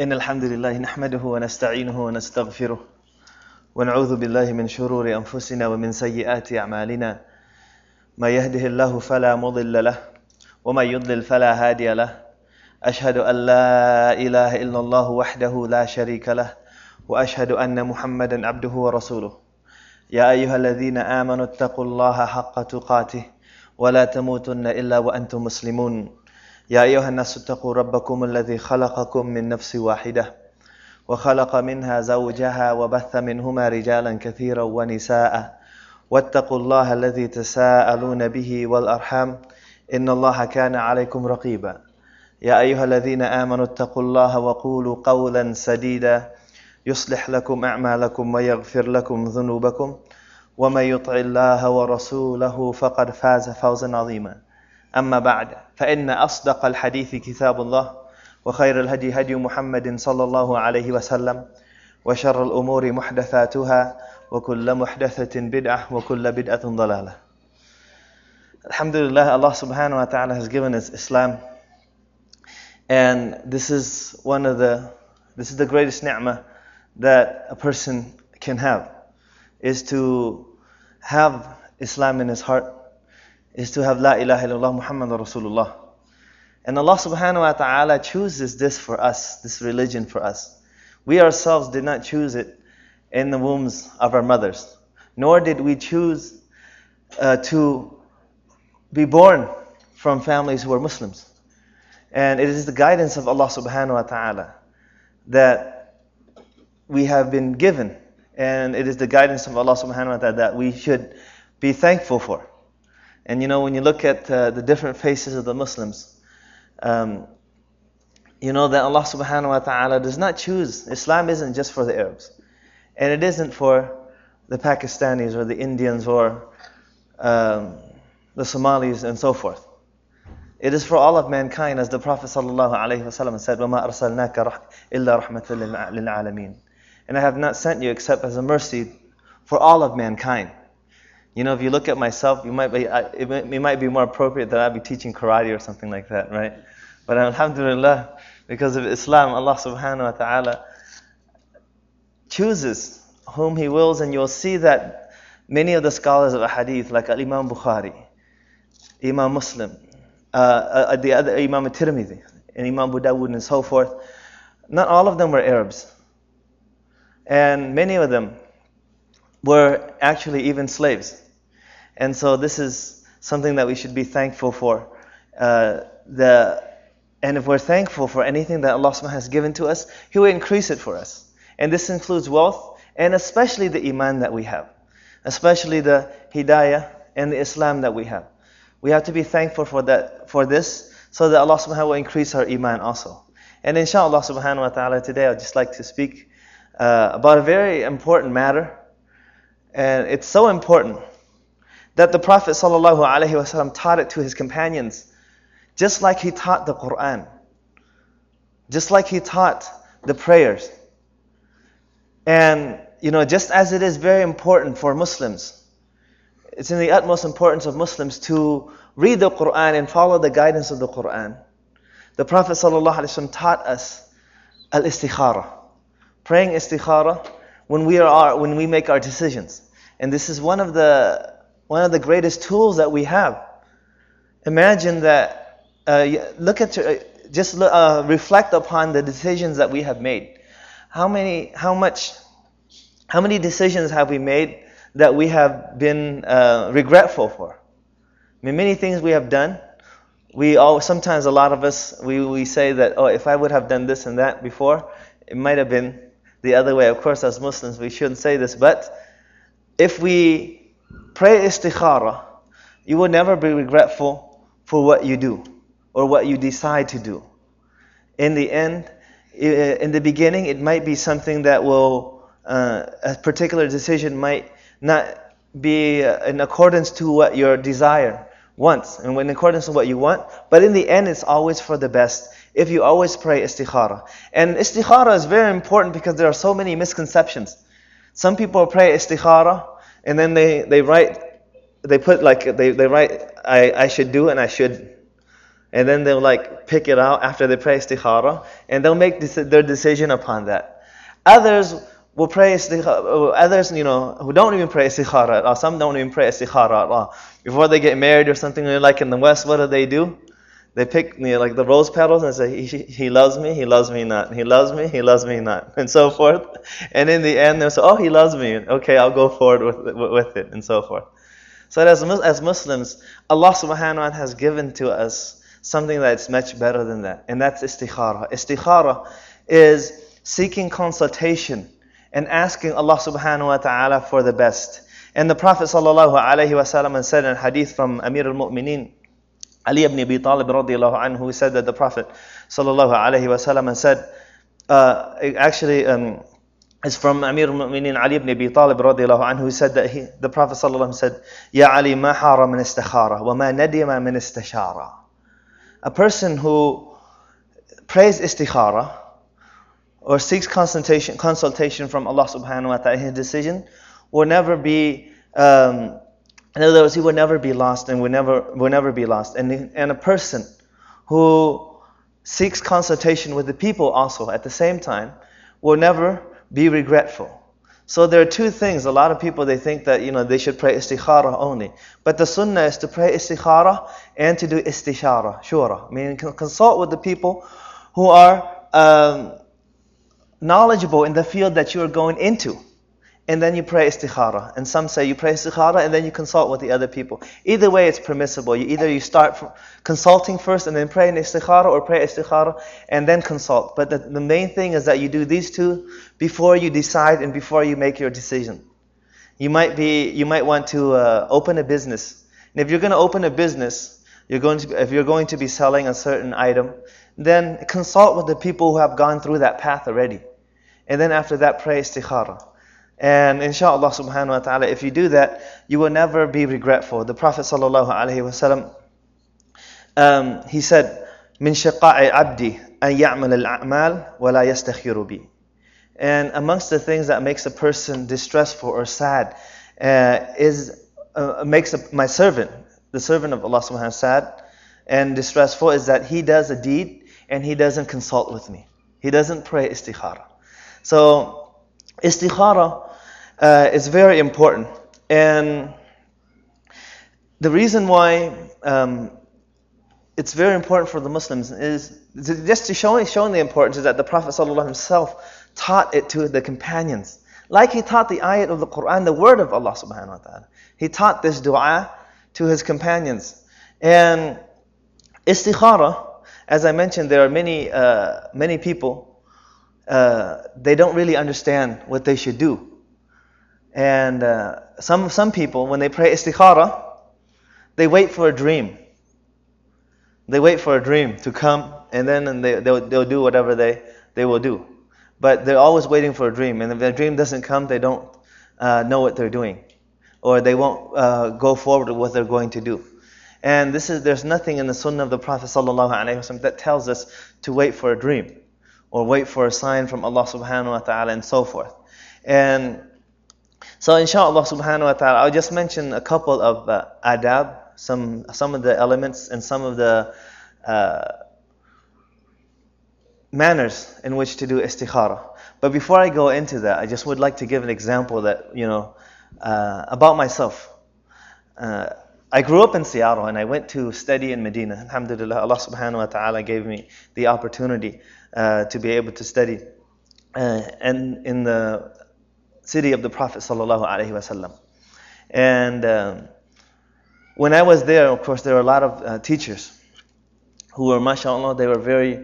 إن الحمد لله نحمده ونستعينه ونستغفره ونعوذ بالله من شرور أنفسنا ومن سيئات أعمالنا ما يهده الله فلا مضل له وما يضلل فلا هادي له أشهد أن لا إله إلا الله وحده لا شريك له وأشهد أن محمدا عبده ورسوله يا أيها الذين آمنوا اتقوا الله حق تقاته ولا تموتن إلا وأنتم مسلمون يا أيها الناس اتقوا ربكم الذي خلقكم من نفس واحدة وخلق منها زوجها وبث منهما رجالا كثيرا ونساء واتقوا الله الذي تساءلون به والأرحام إن الله كان عليكم رقيبا يا أيها الذين آمنوا اتقوا الله وقولوا قولا سديدا يصلح لكم أعمالكم ويغفر لكم ذنوبكم ومن يطع الله ورسوله فقد فاز فوزا عظيما أما بعد فإن أصدق الحديث كتاب الله وخير الهدي هدي محمد صلى الله عليه وسلم وشر الأمور محدثاتها وكل محدثة بدعة وكل بدعة ضلالة. Alhamdulillah, Allah subhanahu wa ta'ala has given us Islam, and this is the greatest ni'mah that a person can have, is to have Islam in his heart, is to have La ilaha illallah Muhammadur Rasulullah. And Allah subhanahu wa ta'ala chooses this for us, this religion for us. We ourselves did not choose it in the wombs of our mothers, nor did we choose to be born from families who are Muslims. And it is the guidance of Allah subhanahu wa ta'ala that we have been given, and it is the guidance of Allah subhanahu wa ta'ala that we should be thankful for. And you know, when you look at the different faces of the Muslims, you know that Allah subhanahu wa ta'ala does not choose. Islam isn't just for the Arabs, and it isn't for the Pakistanis or the Indians or the Somalis and so forth. It is for all of mankind, as the Prophet sallallahu alaihi wasallam said, وَمَا أَرْسَلْنَاكَ إِلَّا رَحْمَةً لِلْعَالَمِينَ. And I have not sent you except as a mercy for all of mankind. You know, if you look at myself, it might be more appropriate that I be teaching karate or something like that, right? But alhamdulillah, because of Islam, Allah subhanahu wa ta'ala chooses whom He wills, and you'll see that many of the scholars of hadith, like Imam Bukhari, Imam Muslim, the other Imam Tirmidhi, and Imam Abu Dawud and so forth, not all of them were Arabs. And many of them were actually even slaves. And so this is something that we should be thankful for. And if we're thankful for anything that Allah has given to us, He will increase it for us. And this includes wealth, and especially the iman that we have, especially the hidayah and the Islam that we have. We have to be thankful for this, so that Allah subhanahu will increase our iman also. And inshallah subhanahu wa ta'ala, today I'd just like to speak about a very important matter. And it's so important that the Prophet sallallahu alaihi wasallam taught it to his companions, just like he taught the Quran, just like he taught the prayers. And you know, just as it is very important for Muslims, it's in the utmost importance of Muslims to read the Quran and follow the guidance of the Quran. The Prophet sallallahu alaihi wasallam taught us al-istikhara, praying istikhara when we make our decisions. And this is one of the greatest tools that we have. Imagine that, reflect upon the decisions that we have made. How many decisions have we made that we have been regretful for? I mean, many things we have done. Sometimes a lot of us, we say that, oh, if I would have done this and that before, it might have been the other way. Of course, as Muslims, we shouldn't say this, but if we pray istikhara, you will never be regretful for what you do or what you decide to do. In the end, in the beginning, it might be something that a particular decision might not be in accordance to what your desire wants and in accordance to what you want, but in the end, it's always for the best if you always pray istikhara. And istikhara is very important because there are so many misconceptions. Some people pray istikhara and then they write, I should do and I should. And then they'll like pick it out after they pray istikhara, and they'll make their decision upon that. Others will pray istikhara, others, who don't even pray istikhara at all. Some don't even pray istikhara at all. Before they get married or something, like in the West, what do? They pick like the rose petals and say, he loves me not. He loves me not, and so forth. And in the end, they'll say, oh, he loves me. Okay, I'll go forward with it, and so forth. So as Muslims, Allah subhanahu wa ta'ala has given to us something that's much better than that, and that's istikhara. Istikhara is seeking consultation and asking Allah subhanahu wa ta'ala for the best. And the Prophet sallallahu alaihi wasallam said in a hadith from Amir al-Mu'mineen, Ali ibn Abi Talib radiallahu anhu, said that the Prophet sallallahu alaihi wasallam said, it's from Amir al-Mu'mineen Ali ibn Abi Talib radiallahu anhu, who said that the Prophet sallallahu alaihi wasallam said, Ya Ali, ma hara min istikhara, wa ma nadima min istishara. A person who prays istikhara or seeks consultation from Allah subhanahu wa ta'ala, his decision will never be, in other words, he will never be lost and will never be lost. And a person who seeks consultation with the people also at the same time will never be regretful. So there are two things. A lot of people, they think that they should pray istikhara only, but the sunnah is to pray istikhara and to do istishara, shura, meaning consult with the people who are knowledgeable in the field that you are going into, and then you pray istikhara. And some say you pray istikhara and then you consult with the other people. Either way, it's permissible. Either you start from consulting first and then pray in istikhara, or pray istikhara and then consult. But the main thing is that you do these two before you decide and before you make your decision. You might want to open a business. And if you're going to open a business, if you're going to be selling a certain item, then consult with the people who have gone through that path already. And then after that, pray istikhara. And inshallah subhanahu wa ta'ala, if you do that, you will never be regretful. The Prophet sallallahu alaihi wasallam, he said, "Min shiqa'i abdi an ya'mal al-a'mal wa la yastakhiru bi." And amongst the things that makes a person distressful or sad makes my servant, the servant of Allah subhanahu wa ta'ala, sad and distressful, is that he does a deed and he doesn't consult with me. He doesn't pray istikhara. So istikhara is very important, and the reason why it's very important for the Muslims is just to showing the importance is that the Prophet ﷺ himself taught it to the companions, like he taught the ayat of the Quran, the word of Allah subhanahu wa ta'ala. He taught this dua to his companions. And istikhara, as I mentioned, there are many people, they don't really understand what they should do. And some people, when they pray istikhara, they wait for a dream. They wait for a dream to come, and then they'll do whatever they will do. But they're always waiting for a dream, and if the dream doesn't come, they don't know what they're doing, or they won't go forward with what they're going to do. And there's nothing in the sunnah of the Prophet ﷺ that tells us to wait for a dream, or wait for a sign from Allah subhanahu wa ta'ala, and so forth. And so inshallah subhanahu wa ta'ala, I'll just mention a couple of adab, some of the elements and some of the manners in which to do istikhara. But before I go into that, I just would like to give an example that, about myself. I grew up in Seattle and I went to study in Medina. Alhamdulillah, Allah subhanahu wa ta'ala gave me the opportunity to be able to study and in the city of the Prophet sallallahu alaihi wasallam. And when I was there, of course, there were a lot of teachers who were, mashallah, they were very,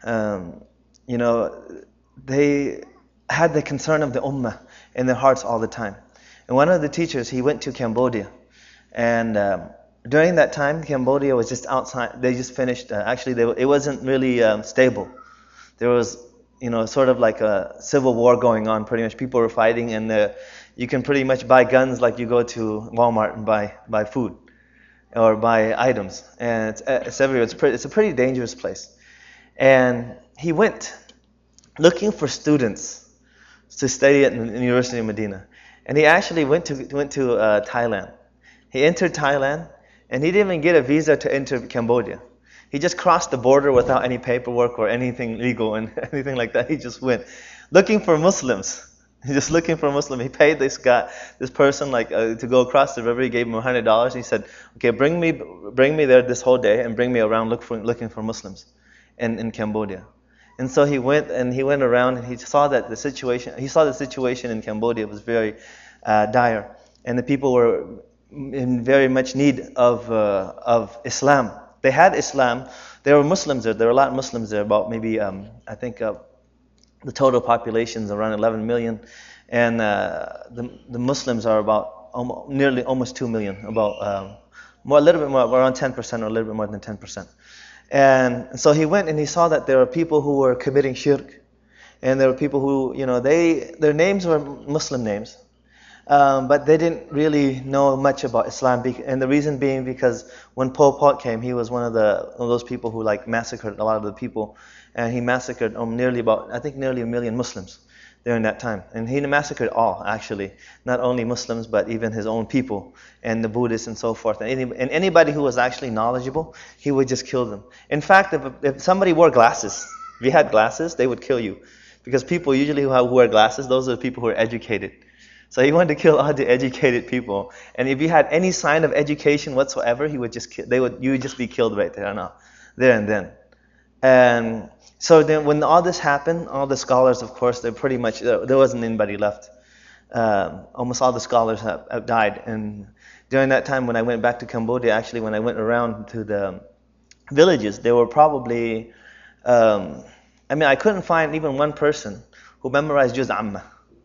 they had the concern of the ummah in their hearts all the time. And one of the teachers, he went to Cambodia. And during that time, Cambodia was just outside. They just finished, it wasn't really stable. There was, sort of like a civil war going on, pretty much. People were fighting, and you can pretty much buy guns like you go to Walmart and buy food or buy items. And it's everywhere. It's a pretty dangerous place. And he went looking for students to study at the University of Medina. And he actually went to Thailand. He entered Thailand, and he didn't even get a visa to enter Cambodia. He just crossed the border without any paperwork or anything legal and anything like that. He just went looking for Muslims. He's just looking for a Muslim. He paid this person to go across the river. He gave him $100. He said, "Okay, bring me there this whole day and bring me around looking for Muslims in Cambodia." And so he went around and he saw that the situation in Cambodia was very dire, and the people were in very much need of Islam. They had Islam. There were Muslims there. There were a lot of Muslims there. About maybe I think the total population is around 11 million, and the Muslims are about almost 2 million. About a little bit more, around 10% or a little bit more than 10%. And so he went and he saw that there were people who were committing shirk, and there were people who, their names were Muslim names. But they didn't really know much about Islam, and the reason being because when Pol Pot came, he was one of those people who massacred a lot of the people, and he massacred nearly 1 million Muslims during that time, and he massacred all, actually, not only Muslims but even his own people and the Buddhists and so forth, and anybody who was actually knowledgeable, he would just kill them. In fact, if somebody wore glasses, if you had glasses, they would kill you, because people usually who wear glasses, those are the people who are educated. So he wanted to kill all the educated people, and if you had any sign of education whatsoever, you would just be killed right there and then. And so then, when all this happened, all the scholars, of course, there wasn't anybody left. Almost all the scholars have died. And during that time, when I went back to Cambodia, actually, when I went around to the villages, there were probably, I couldn't find even one person who memorized Juz Amma.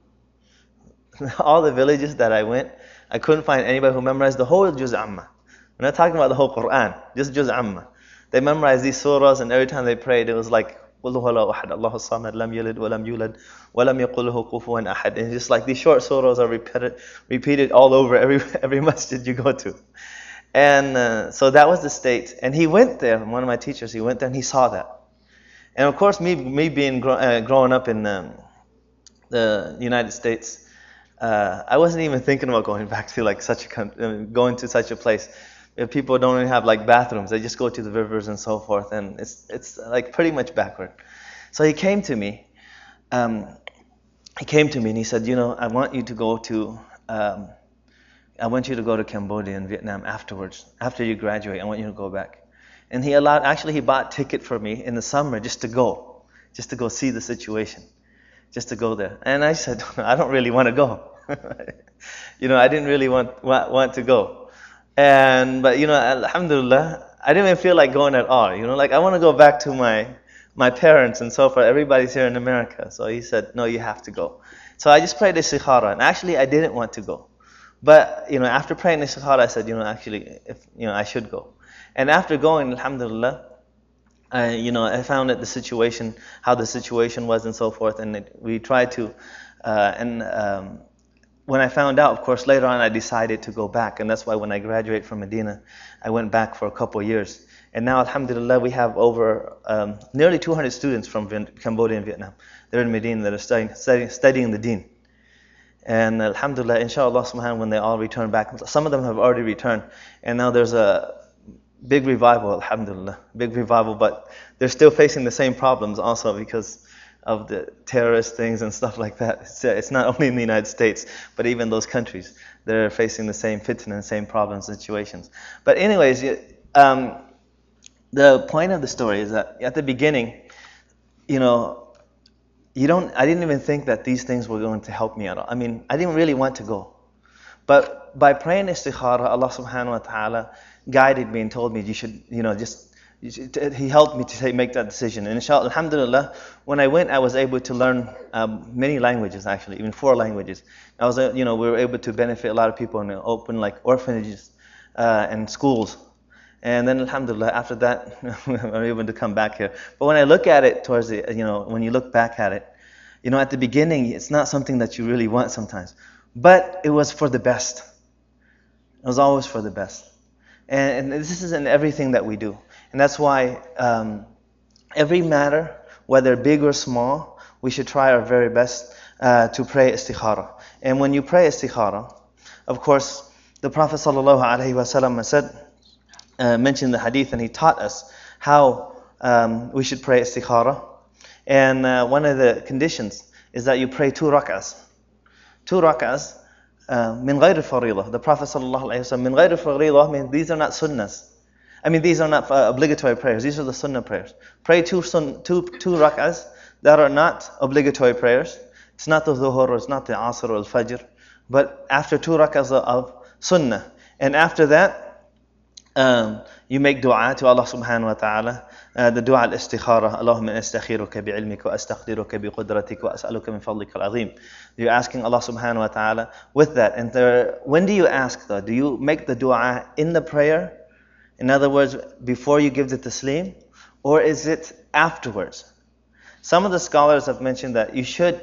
All the villages that I went, I couldn't find anybody who memorized the whole Juz Amma. We're not talking about the whole Quran, just Juz Amma. They memorized these surahs, and every time they prayed, it was like, قُلْ هُوَ اللَّهُ أَحَدٌ اللَّهُ الصَّمَدُ لَمْ يَلِدْ وَلَمْ يُولَدْ وَلَمْ يَكُن لَهُ كُفُوًا أَحَدٌ. And just like these short surahs are repeated all over every masjid you go to. And so that was the state. And he went there, one of my teachers, he went there and he saw that. And of course, me being growing up in the United States, I wasn't even thinking about going back to going to such a place. If people don't even have bathrooms, they just go to the rivers and so forth, and it's pretty much backward. So he came to me. And he said, I want you to go to Cambodia and Vietnam afterwards. After you graduate, I want you to go back. And he bought a ticket for me in the summer just to go see the situation, just to go there. And I said, I don't really want to go. I didn't really want to go. But alhamdulillah, I didn't even feel like going at all. I want to go back to my parents and so forth. Everybody's here in America. So he said, no, you have to go. So I just prayed istikhara, and actually I didn't want to go. But after praying istikhara, I said, I should go. And after going, alhamdulillah, I found that how the situation was and so forth, and we tried to, when I found out, of course, later on I decided to go back, and that's why when I graduated from Medina, I went back for a couple of years. And now, alhamdulillah, we have over nearly 200 students from Cambodia and Vietnam. They're in Medina that are studying the deen. And alhamdulillah, inshallah subhanahu, when they all return back, some of them have already returned, and now there's a big revival, alhamdulillah, big revival, but they're still facing the same problems also because of the terrorist things and stuff like that. It's not only in the United States, but even those countries, they're facing the same fitna and same problems and situations. But anyways, the point of the story is that at the beginning, I didn't even think that these things were going to help me at all. I didn't really want to go. But by praying istikhara, Allah subhanahu wa ta'ala guided me and told me you should, He helped me to make that decision. And inshallah, alhamdulillah, when I went, I was able to learn many languages, actually, even 4 languages. We were able to benefit a lot of people and open orphanages and schools. And then alhamdulillah, after that, we were able to come back here. But when I look at it when you look back at it, at the beginning, it's not something that you really want sometimes. But it was for the best. It was always for the best. And this is in everything that we do. And that's why every matter, whether big or small, we should try our very best to pray istikhara. And when you pray istikhara, of course, the Prophet ﷺ mentioned the hadith, and he taught us how we should pray istikhara. And one of the conditions is that you pray 2 rak'ahs. 2 rak'ahs min ghayr faridah. The Prophet sallallahu alaihi wasallam, min ghayr faridah means these are not sunnahs. I mean, these are not obligatory prayers. These are the sunnah prayers. Pray two rak'ahs that are not obligatory prayers. It's not the dhuhr, it's not the asr or al-fajr. But after 2 rak'ahs of sunnah. And after that, you make dua to Allah subhanahu wa ta'ala. The dua al-istikhara. Allahumma astakhiruka bi'ilmika wa astaqdiruka biqudratika wa as'aluka min fadlika al-azim. You're asking Allah subhanahu wa ta'ala with that. And when do you ask though? Do you make the dua in the prayer? In other words, before you give the taslim? Or is it afterwards? Some of the scholars have mentioned that you should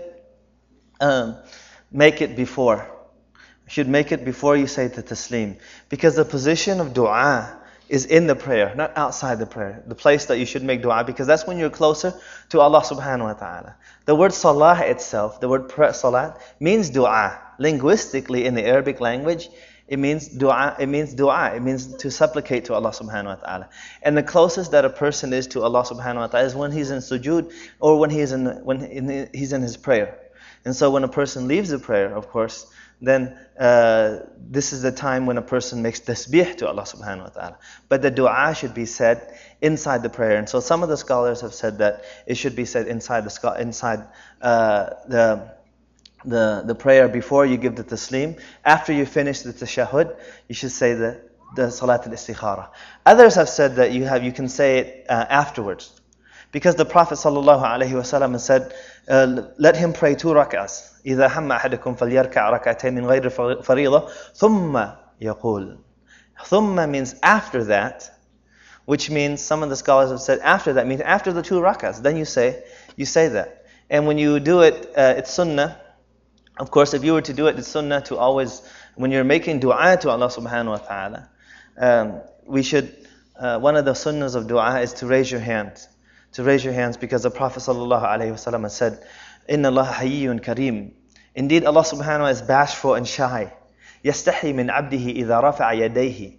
make it before. You should make it before you say the taslim. Because the position of dua is in the prayer, not outside the prayer. The place that you should make dua, because that's when you're closer to Allah subhanahu wa ta'ala. The word salah itself, the word salat, means dua. Linguistically, in the Arabic language, it means dua. It means to supplicate to Allah subhanahu wa ta'ala. And the closest that a person is to Allah subhanahu wa ta'ala is when he's in sujood, or when he's in his prayer. And so when a person leaves the prayer, of course, then this is the time when a person makes tasbih to Allah subhanahu wa ta'ala. But the dua should be said inside the prayer. And so some of the scholars have said that it should be said inside the prayer before you give the taslim. After you finish the tashahhud, you should say the salat al-istikhara. Others have said that you can say it afterwards. Because the Prophet sallallahu alaihi wasallam said, let him pray 2 rak'ahs. إذا هم أحدكم فليركع ركعتين من غير فريضة ثم يقول. ثم means after that, which means some of the scholars have said after that means after the 2 rak'ahs. Then you say that. And when you do it, it's sunnah. Of course, if you were to do it, it's sunnah to always, when you're making dua to Allah subhanahu wa ta'ala, we should, one of the sunnahs of dua is to raise your hands. To raise your hands, because the Prophet sallallahu alaihi wasallam has said, Inna Allah hayyun kareem. Indeed, Allah subhanahu wa ta'ala is bashful and shy. يستحي من عبده إذا رفع يديه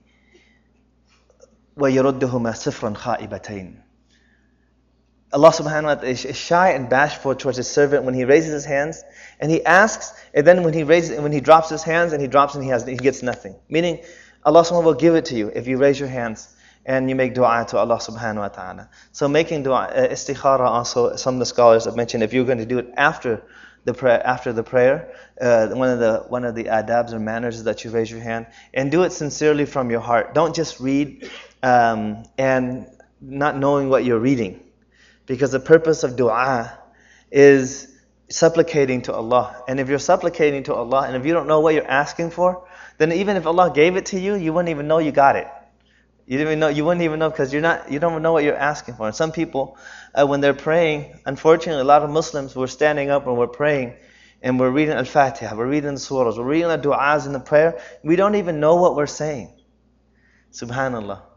ويردهما صفرا خائبتين. Allah subhanahu wa ta'ala is shy and bashful towards his servant when he raises his hands and he asks, and then when he drops his hands and he drops and he gets nothing. Meaning, Allah subhanahu wa ta'ala will give it to you if you raise your hands and you make dua to Allah subhanahu wa ta'ala. So making dua, istikhara also, some of the scholars have mentioned, if you're going to do it after the prayer, one of the adabs or manners is that you raise your hand and do it sincerely from your heart. Don't just read and not knowing what you're reading. Because the purpose of dua is supplicating to Allah. And if you're supplicating to Allah and if you don't know what you're asking for, then even if Allah gave it to you, you wouldn't even know you got it. You wouldn't even know because you don't know what you're asking for. And some people, when they're praying, unfortunately, a lot of Muslims, we're standing up and we're praying and we're reading Al-Fatiha, we're reading the surahs, we're reading the du'as in the prayer. We don't even know what we're saying. Subhanallah.